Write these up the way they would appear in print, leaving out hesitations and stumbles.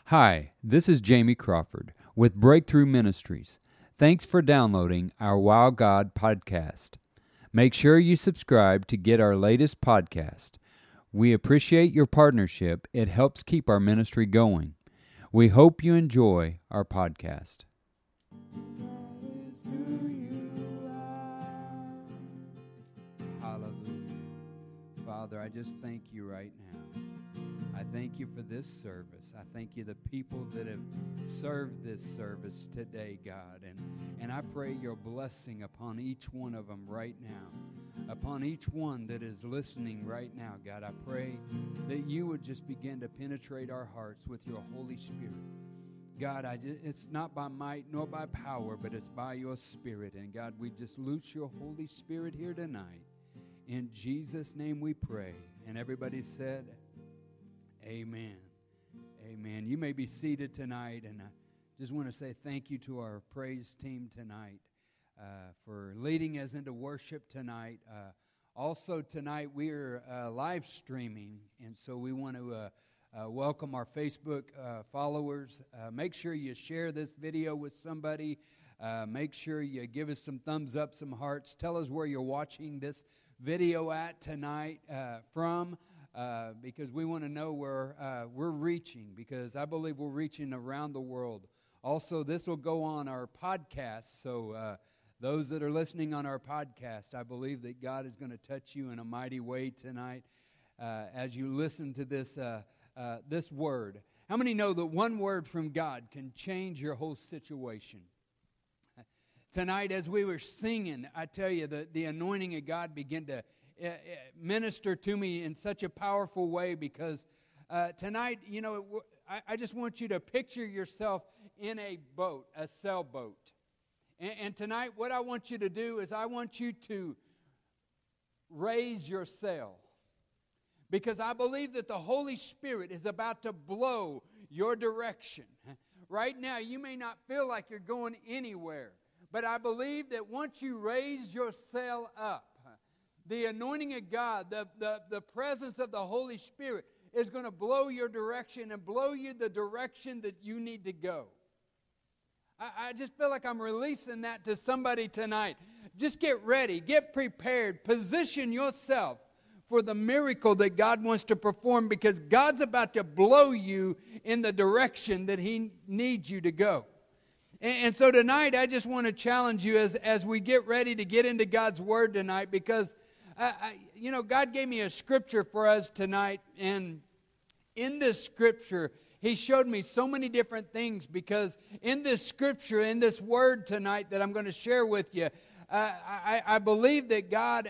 Hi, this is Jamie Crawford with Breakthrough Ministries. Thanks for downloading our Wow God podcast. Make sure you subscribe to get our latest podcast. We appreciate your partnership. It helps keep our ministry going. We hope you enjoy our podcast. Hallelujah. Father, I just thank you right now. I thank you for this service. I thank you the people that have served this service today, God. And I pray your blessing upon each one of them right now. Upon each one that is listening right now, God. I pray that you would just begin to penetrate our hearts with your Holy Spirit. God, it's not by might nor by power, but it's by your Spirit. And God, we just loose your Holy Spirit here tonight. In Jesus' name we pray. And everybody said, amen. Amen. You may be seated tonight, and I just want to say thank you to our praise team tonight for leading us into worship tonight. Also tonight we are live streaming, and so we want to welcome our Facebook followers. Make sure you share this video with somebody. Make sure you give us some thumbs up, some hearts. Tell us where you're watching this video at tonight from. Because we want to know where we're reaching, because I believe we're reaching around the world. Also, this will go on our podcast, so those that are listening on our podcast, I believe that God is going to touch you in a mighty way tonight as you listen to this word. How many know that one word from God can change your whole situation? Tonight, as we were singing, I tell you, the anointing of God began to minister to me in such a powerful way, because tonight, you know, I just want you to picture yourself in a boat, a sailboat. And tonight, what I want you to do is I want you to raise your sail, because I believe that the Holy Spirit is about to blow your direction. Right now, you may not feel like you're going anywhere, but I believe that once you raise your sail up, the anointing of God, the presence of the Holy Spirit is going to blow your direction and blow you the direction that you need to go. I just feel like I'm releasing that to somebody tonight. Just get ready, get prepared, position yourself for the miracle that God wants to perform, because God's about to blow you in the direction that He needs you to go. And so tonight, I just want to challenge you as we get ready to get into God's Word tonight, because you know, God gave me a scripture for us tonight, and in this scripture, He showed me so many different things, because in this scripture, in this word tonight that I'm going to share with you, I believe that God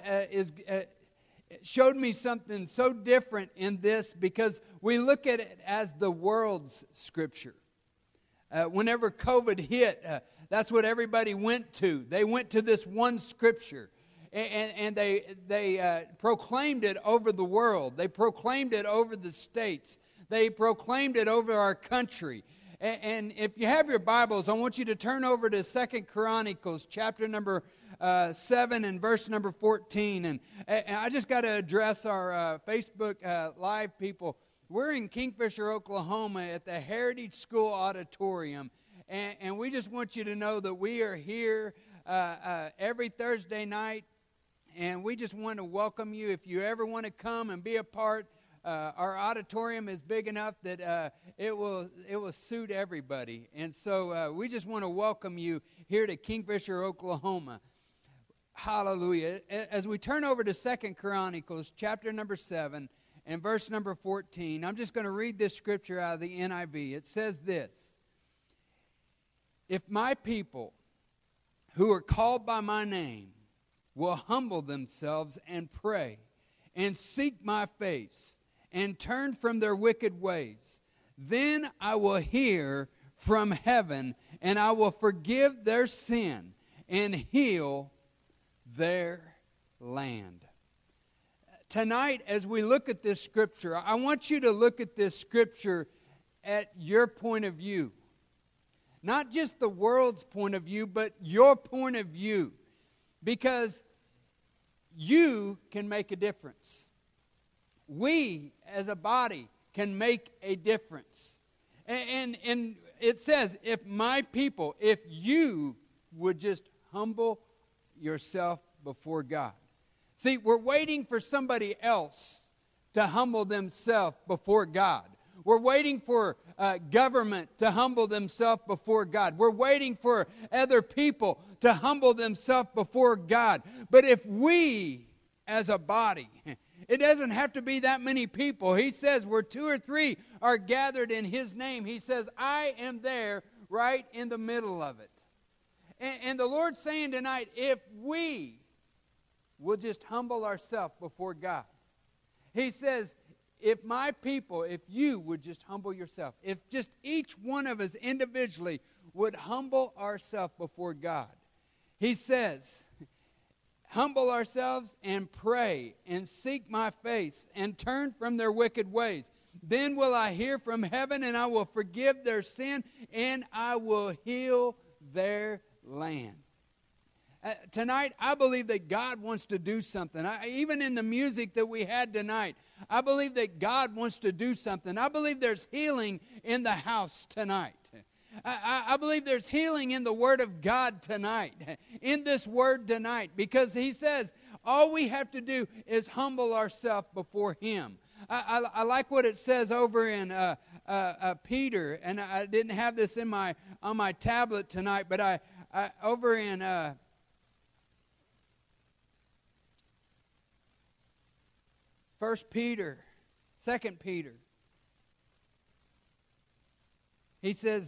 showed me something so different in this, because we look at it as the world's scripture. Whenever COVID hit, that's what everybody went to. They went to this one scripture. And they proclaimed it over the world. They proclaimed it over the states. They proclaimed it over our country. And if you have your Bibles, I want you to turn over to 2 Chronicles, chapter number 7 and verse number 14. And I just got to address our Facebook Live people. We're in Kingfisher, Oklahoma at the Heritage School Auditorium. And we just want you to know that we are here every Thursday night. And we just want to welcome you. If you ever want to come and be a part, our auditorium is big enough that it will suit everybody. And so we just want to welcome you here to Kingfisher, Oklahoma. Hallelujah. As we turn over to 2 Chronicles, chapter number 7 and verse number 14, I'm just going to read this scripture out of the NIV. It says this: "If my people who are called by my name will humble themselves and pray and seek my face and turn from their wicked ways, then I will hear from heaven and I will forgive their sin and heal their land." Tonight, as we look at this scripture, I want you to look at this scripture at your point of view. Not just the world's point of view, but your point of view. Because you can make a difference. We, as a body, can make a difference. And it says, if my people, if you would just humble yourself before God. See, we're waiting for somebody else to humble themselves before God. We're waiting for government to humble themselves before God. We're waiting for other people to humble themselves before God. But if we, as a body, it doesn't have to be that many people. He says where 2 or 3 are gathered in His name, He says, I am there right in the middle of it. And the Lord's saying tonight, if we will just humble ourselves before God. He says, if my people, if you would just humble yourself, if just each one of us individually would humble ourselves before God. He says, humble ourselves and pray and seek my face and turn from their wicked ways. Then will I hear from heaven and I will forgive their sin and I will heal their land. Tonight, I believe that God wants to do something. Even in the music that we had tonight, I believe that God wants to do something. I believe there's healing in the house tonight. I believe there's healing in the Word of God tonight, in this Word tonight, because He says all we have to do is humble ourselves before Him. I like what it says over in Peter, and I didn't have this on my tablet tonight, but I over in 1 Peter, 2 Peter, he says,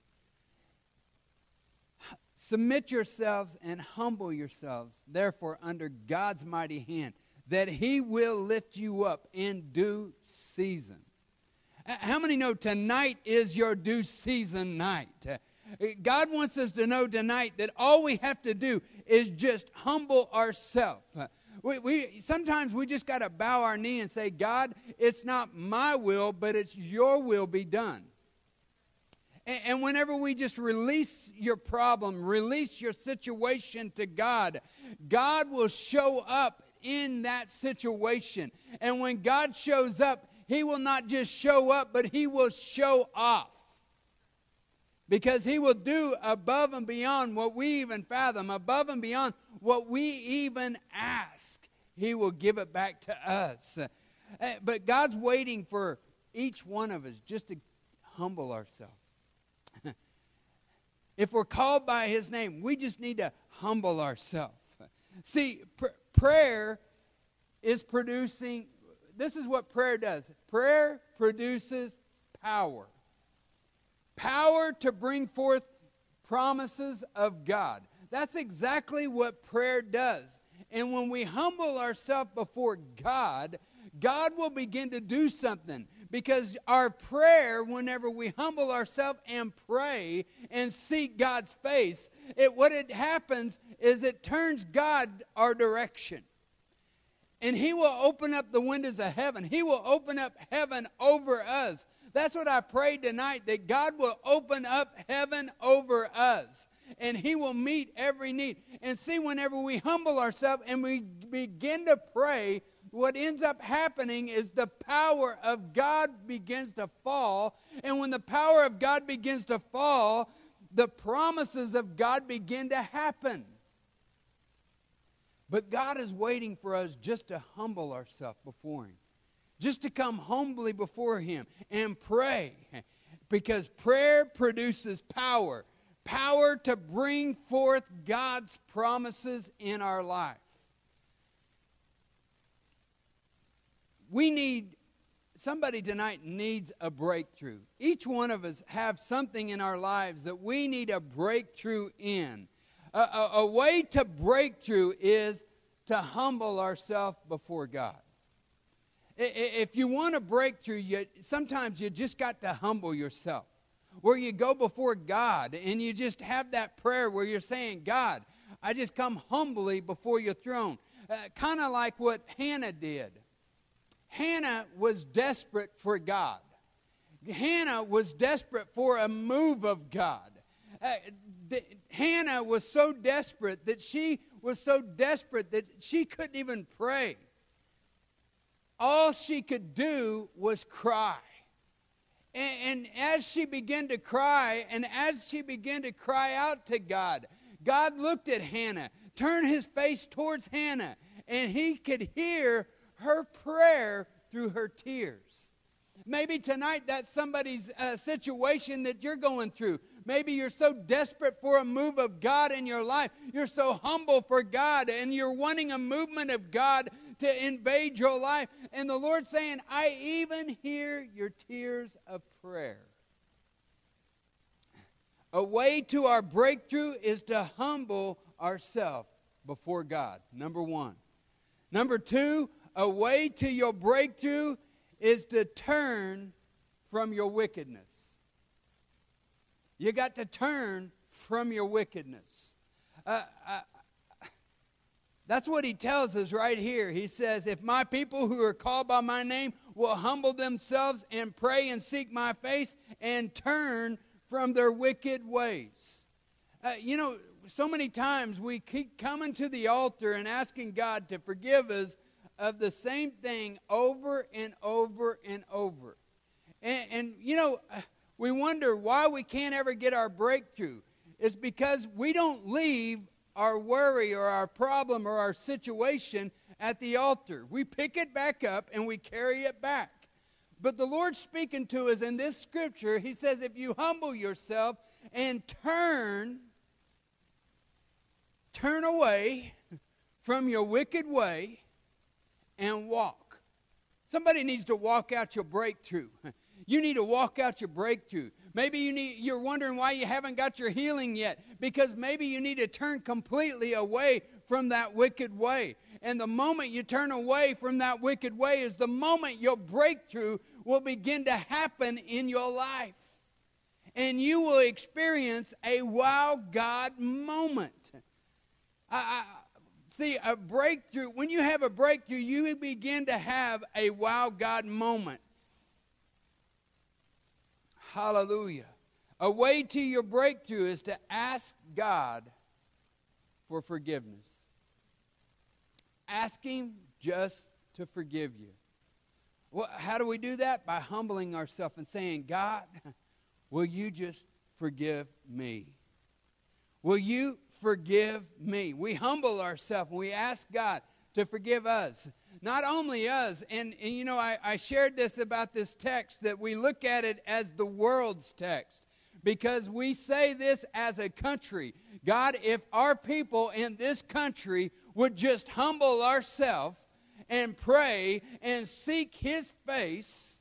submit yourselves and humble yourselves, therefore, under God's mighty hand, that He will lift you up in due season. How many know tonight is your due season night? God wants us to know tonight that all we have to do is just humble ourselves. Sometimes we just got to bow our knee and say, God, it's not my will, but it's your will be done. And whenever we just release your problem, release your situation to God, God will show up in that situation. And when God shows up, He will not just show up, but He will show off. Because He will do above and beyond what we even fathom, above and beyond what we even ask. He will give it back to us. But God's waiting for each one of us just to humble ourselves. If we're called by His name, we just need to humble ourselves. See, prayer is producing, this is what prayer does. Prayer produces power. Power to bring forth promises of God. That's exactly what prayer does. And when we humble ourselves before God, God will begin to do something. Because our prayer, whenever we humble ourselves and pray and seek God's face, what it happens is it turns God our direction. And He will open up the windows of heaven. He will open up heaven over us. That's what I prayed tonight, that God will open up heaven over us. And He will meet every need. And see, whenever we humble ourselves and we begin to pray, what ends up happening is the power of God begins to fall. And when the power of God begins to fall, the promises of God begin to happen. But God is waiting for us just to humble ourselves before Him. Just to come humbly before Him and pray. Because prayer produces power. Power to bring forth God's promises in our life. Somebody tonight needs a breakthrough. Each one of us have something in our lives that we need a breakthrough in. A way to breakthrough is to humble ourselves before God. If you want a breakthrough, sometimes you just got to humble yourself. Where you go before God and you just have that prayer where you're saying, God, I just come humbly before your throne. Kind of like what Hannah did. Hannah was desperate for God. Hannah was desperate for a move of God. Hannah was so desperate that she couldn't even pray. All she could do was cry. And as she began to cry, and as she began to cry out to God, God looked at Hannah, turned His face towards Hannah, and He could hear her prayer through her tears. Maybe tonight that's somebody's situation that you're going through. Maybe you're so desperate for a move of God in your life. You're so humble for God, and you're wanting a movement of God to invade your life. And the Lord's saying, I even hear your tears of prayer. A way to our breakthrough is to humble ourselves before God, number one. Number two, a way to your breakthrough is to turn from your wickedness. You got to turn from your wickedness. That's what He tells us right here. He says, if my people who are called by my name will humble themselves and pray and seek my face and turn from their wicked ways. So many times we keep coming to the altar and asking God to forgive us of the same thing over and over and over. And we wonder why we can't ever get our breakthrough. It's because we don't leave our worry or our problem or our situation at the altar. We pick it back up and we carry it back. But the Lord's speaking to us in this scripture. He says, if you humble yourself and turn away from your wicked way and walk. Somebody needs to walk out your breakthrough. You need to walk out your breakthrough. Maybe you're wondering why you haven't got your healing yet, because maybe you need to turn completely away from that wicked way. And the moment you turn away from that wicked way is the moment your breakthrough will begin to happen in your life. And you will experience a wow God moment. See, a breakthrough, when you have a breakthrough, you begin to have a wow God moment. Hallelujah. A way to your breakthrough is to ask God for forgiveness. Ask Him just to forgive you. Well, how do we do that? By humbling ourselves and saying, God, will you just forgive me? Will you forgive me? We humble ourselves and we ask God to forgive us. Not only us, and I shared this about this text, that we look at it as the world's text, because we say this as a country. God, if our people in this country would just humble ourselves and pray and seek His face,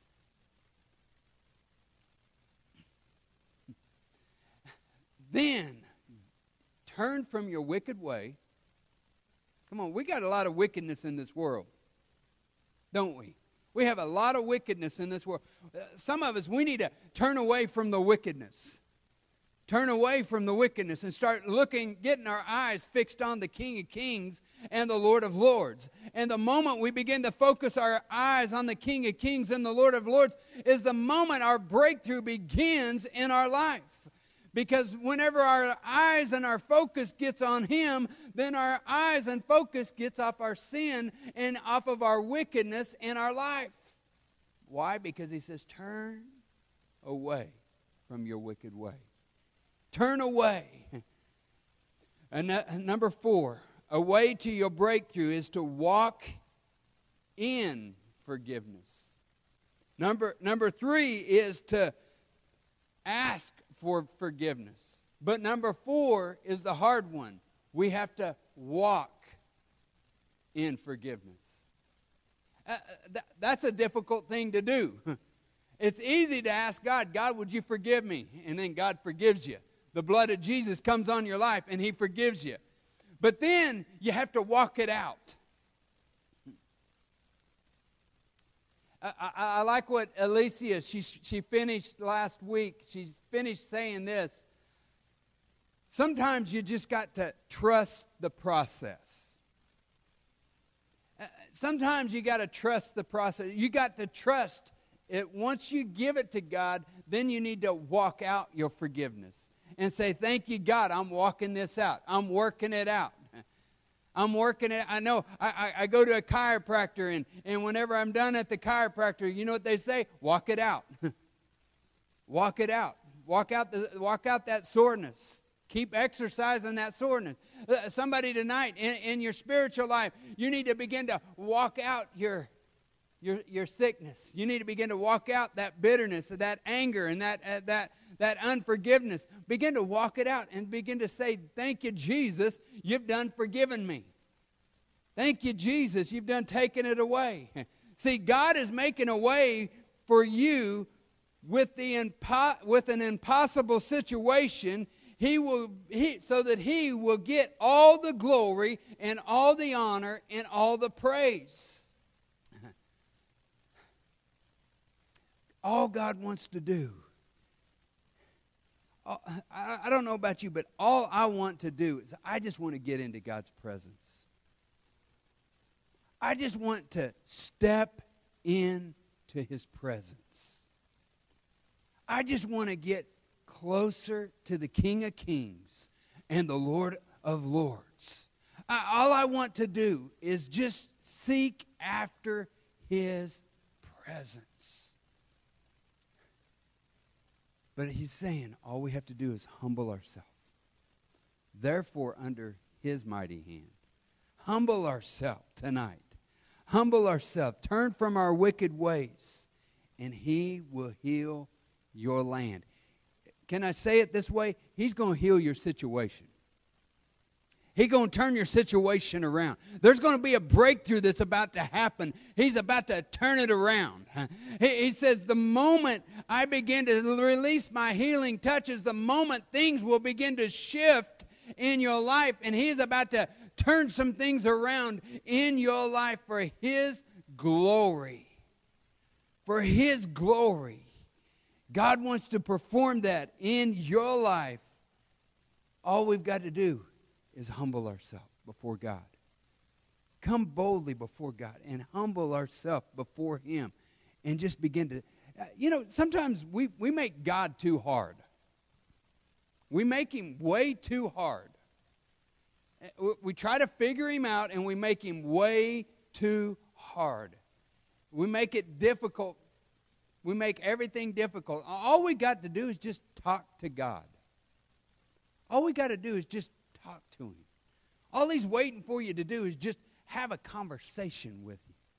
then turn from your wicked way. Come on, we got a lot of wickedness in this world, don't we? We have a lot of wickedness in this world. Some of us, we need to turn away from the wickedness. Turn away from the wickedness and start getting our eyes fixed on the King of Kings and the Lord of Lords. And the moment we begin to focus our eyes on the King of Kings and the Lord of Lords is the moment our breakthrough begins in our life. Because whenever our eyes and our focus gets on Him, then our eyes and focus gets off our sin and off of our wickedness in our life. Why? Because He says, turn away from your wicked way. Turn away. And number 4, a way to your breakthrough is to walk in forgiveness. Number 3 is to ask for forgiveness. But number 4 is the hard one. We have to walk in forgiveness. That's a difficult thing to do. It's easy to ask God, God, would you forgive me? And then God forgives you. The blood of Jesus comes on your life and He forgives you. But then you have to walk it out. I like what Alicia, she finished last week. She's finished saying this. Sometimes you just got to trust the process. Sometimes you got to trust the process. You got to trust it. Once you give it to God, then you need to walk out your forgiveness and say, thank you, God, I'm walking this out. I'm working it out. I'm working it. I know I go to a chiropractor, and whenever I'm done at the chiropractor, you know what they say? Walk it out. Walk it out. Walk out that soreness. Keep exercising that soreness. Somebody tonight in your spiritual life, you need to begin to walk out your sickness. You need to begin to walk out that bitterness, that anger, and that unforgiveness. Begin to walk it out and begin to say, thank you, Jesus, you've done forgiven me. Thank you, Jesus, you've done taken it away. See, God is making a way for you with an impossible situation. So that He will get all the glory and all the honor and all the praise. All God wants to do, I don't know about you, but all I want to do is I just want to get into God's presence. I just want to step into His presence. I just want to get closer to the King of Kings and the Lord of Lords. All I want to do is just seek after His presence. But He's saying all we have to do is humble ourselves. Therefore, under His mighty hand, humble ourselves tonight. Humble ourselves. Turn from our wicked ways, and He will heal your land. Can I say it this way? He's going to heal your situation. He's going to turn your situation around. There's going to be a breakthrough that's about to happen. He's about to turn it around. He says, the moment I begin to release my healing touches, the moment things will begin to shift in your life, and He's about to turn some things around in your life for His glory. For His glory. God wants to perform that in your life. All we've got to do is humble ourselves before God. Come boldly before God and humble ourselves before Him and just begin to, sometimes we make God too hard. We make Him way too hard. We try to figure Him out and we make Him way too hard. We make it difficult. We make everything difficult. All we got to do is just talk to God. All we got to do is just talk to Him. All He's waiting for you to do is just have a conversation with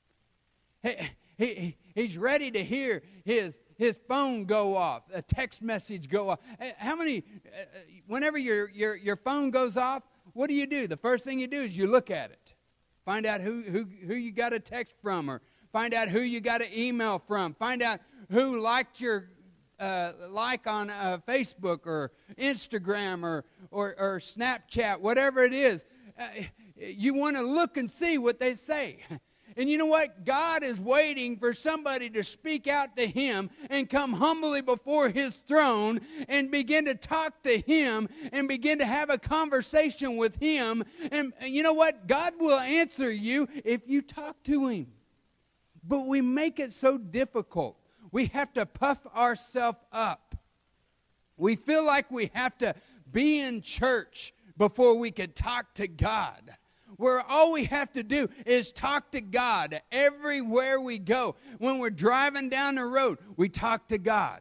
Him. He's ready to hear his phone go off, a text message go off. How many, whenever your phone goes off, what do? The first thing you do is you look at it. Find out who you got a text from, or find out who you got an email from. Find out who liked your like on Facebook or Instagram or Snapchat, whatever it is. You want to look and see what they say. And you know what? God is waiting for somebody to speak out to Him and come humbly before His throne and begin to talk to Him and begin to have a conversation with Him. And you know what? God will answer you if you talk to Him. But we make it so difficult. We have to puff ourselves up. We feel like we have to be in church before we can talk to God. Where all we have to do is talk to God everywhere we go. When we're driving down the road, we talk to God.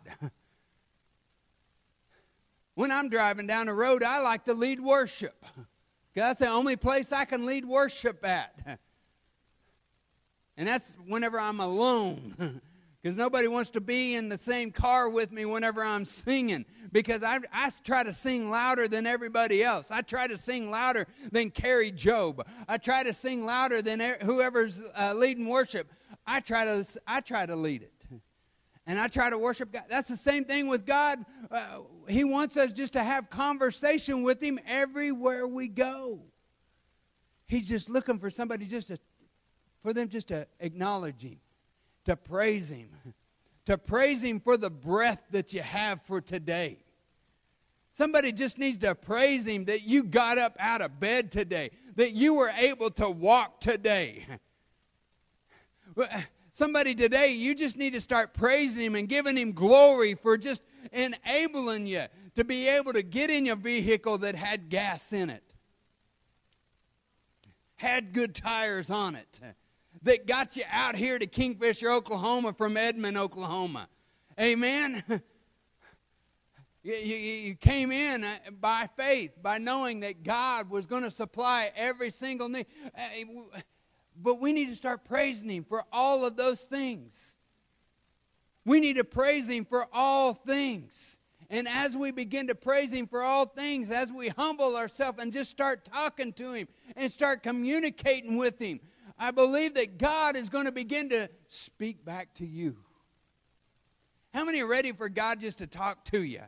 When I'm driving down the road, I like to lead worship. That's the only place I can lead worship at. And that's whenever I'm alone. Because nobody wants to be in the same car with me whenever I'm singing. Because I try to sing louder than everybody else. I try to sing louder than Carrie Job. I try to sing louder than whoever's leading worship. I try to lead it. And I try to worship God. That's the same thing with God. He wants us just to have conversation with Him everywhere we go. He's just looking for somebody for them just to acknowledge Him. To praise Him. To praise Him for the breath that you have for today. Somebody just needs to praise Him that you got up out of bed today. That you were able to walk today. Somebody today, you just need to start praising Him and giving Him glory for just enabling you to be able to get in your vehicle that had gas in it. Had good tires on it. That got you out here to Kingfisher, Oklahoma from Edmond, Oklahoma. Amen? You came in by faith, by knowing that God was going to supply every single need. But we need to start praising Him for all of those things. We need to praise Him for all things. And as we begin to praise Him for all things, as we humble ourselves and just start talking to Him and start communicating with Him, I believe that God is going to begin to speak back to you. How many are ready for God just to talk to you?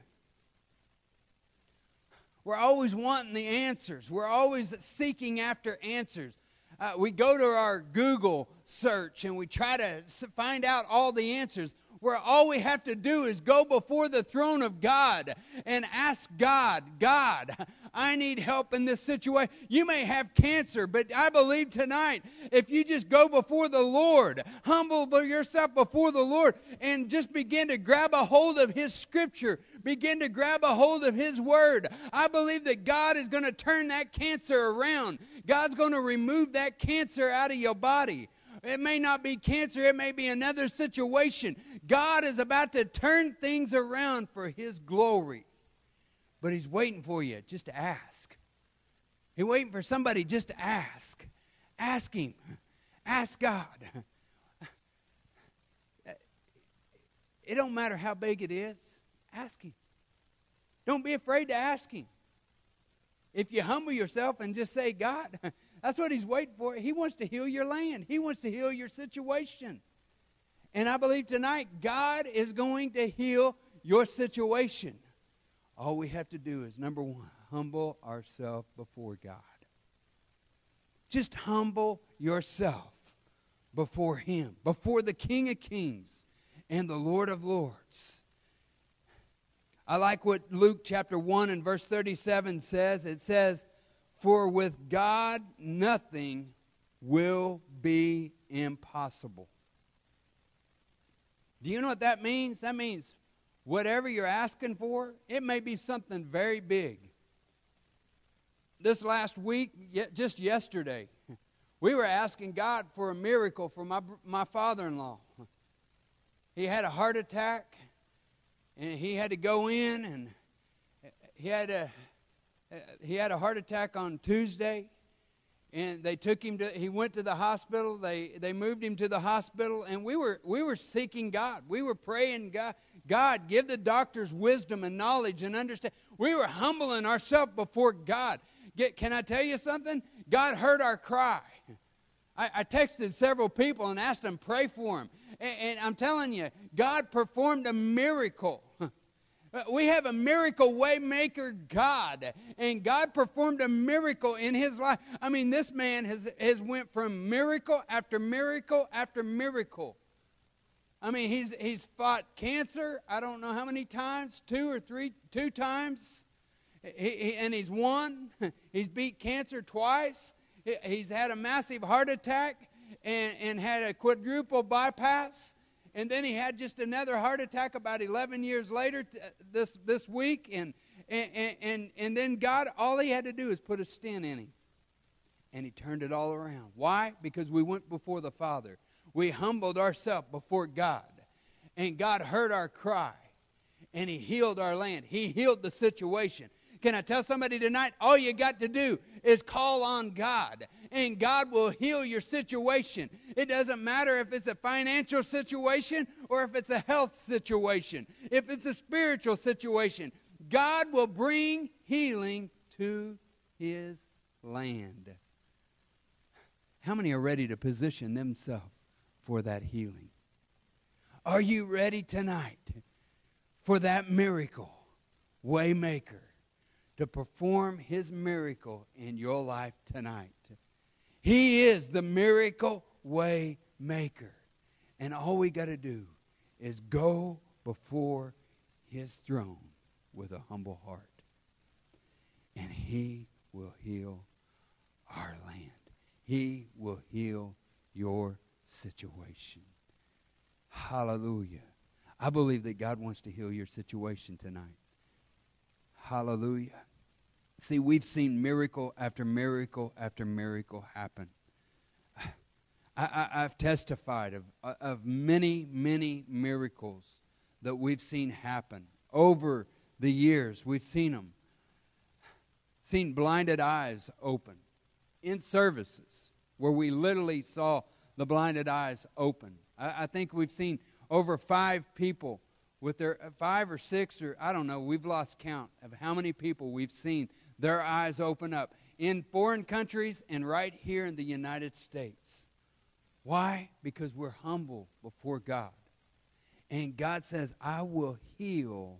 We're always wanting the answers. We're always seeking after answers. We go to our Google search and we try to find out all the answers. Where all we have to do is go before the throne of God and ask God, God, I need help in this situation. You may have cancer, but I believe tonight, if you just go before the Lord, humble yourself before the Lord, and just begin to grab a hold of His Scripture, begin to grab a hold of His Word, I believe that God is going to turn that cancer around. God's going to remove that cancer out of your body. It may not be cancer, it may be another situation. God is about to turn things around for His glory. But He's waiting for you just to ask. He's waiting for somebody just to ask. Ask Him. Ask God. It don't matter how big it is. Ask Him. Don't be afraid to ask Him. If you humble yourself and just say, God, that's what He's waiting for. He wants to heal your land. He wants to heal your situation. And I believe tonight God is going to heal your situation. All we have to do is, number one, humble ourselves before God. Just humble yourself before Him, before the King of Kings and the Lord of Lords. I like what Luke chapter 1 and verse 37 says. It says, for with God nothing will be impossible. Do you know what that means? That means whatever you're asking for, it may be something very big. This last week, just yesterday, we were asking God for a miracle for my father-in-law. He had a heart attack, and he had to go in, and he had a heart attack on Tuesday. And they took him he went to the hospital. They moved him to the hospital. And we were seeking God. We were praying, God, give the doctors wisdom and knowledge and understanding. We were humbling ourselves before God. Can I tell you something? God heard our cry. I texted several people and asked them, pray for him. And I'm telling you, God performed a miracle. We have a miracle way maker God, and God performed a miracle in his life. I mean, this man has went from miracle after miracle after miracle. I mean, he's fought cancer, I don't know how many times, two times, and he's won. He's beat cancer twice. He's had a massive heart attack and had a quadruple bypass. And then he had just another heart attack about 11 years later this week. And then God, all he had to do is put a stent in him. And he turned it all around. Why? Because we went before the Father. We humbled ourselves before God. And God heard our cry. And He healed our land. He healed the situation. Can I tell somebody tonight, all you got to do is call on God, and God will heal your situation. It doesn't matter if it's a financial situation or if it's a health situation, if it's a spiritual situation. God will bring healing to His land. How many are ready to position themselves for that healing? Are you ready tonight for that miracle waymaker to perform His miracle in your life tonight? He is the miracle way maker. And all we got to do is go before His throne with a humble heart. And He will heal our land. He will heal your situation. Hallelujah. I believe that God wants to heal your situation tonight. Hallelujah. See, we've seen miracle after miracle after miracle happen. I've testified of many, many miracles that we've seen happen over the years, we've seen blinded eyes open in services where we literally saw the blinded eyes open. I think we've seen over 5 people with their 5 or 6, or I don't know, we've lost count of how many people we've seen their eyes open up in foreign countries and right here in the United States. Why? Because we're humble before God. And God says, I will heal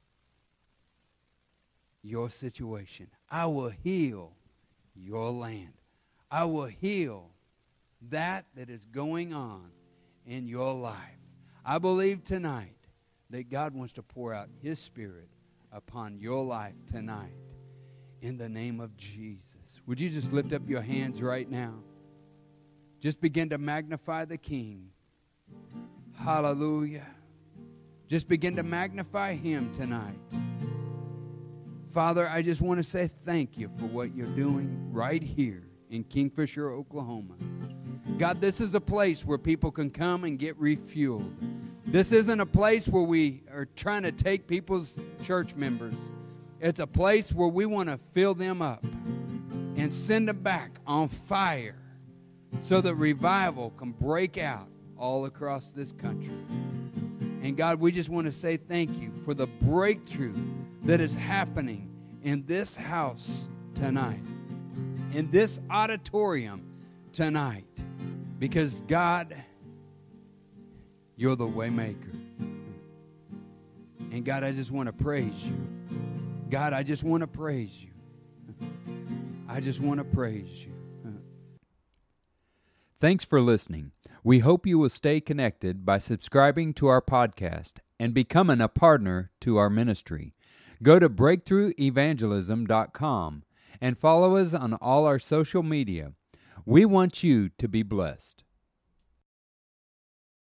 your situation. I will heal your land. I will heal that is going on in your life. I believe tonight that God wants to pour out His Spirit upon your life tonight in the name of Jesus. Would you just lift up your hands right now? Just begin to magnify the King. Hallelujah. Just begin to magnify Him tonight. Father, I just want to say thank you for what you're doing right here in Kingfisher, Oklahoma. God, this is a place where people can come and get refueled. This isn't a place where we are trying to take people's church members. It's a place where we want to fill them up and send them back on fire so that revival can break out all across this country. And God, we just want to say thank you for the breakthrough that is happening in this house tonight, in this auditorium tonight. Because God, you're the way maker. And God, I just want to praise you. God, I just want to praise you. I just want to praise you. Thanks for listening. We hope you will stay connected by subscribing to our podcast and becoming a partner to our ministry. Go to breakthroughevangelism.com and follow us on all our social media. We want you to be blessed.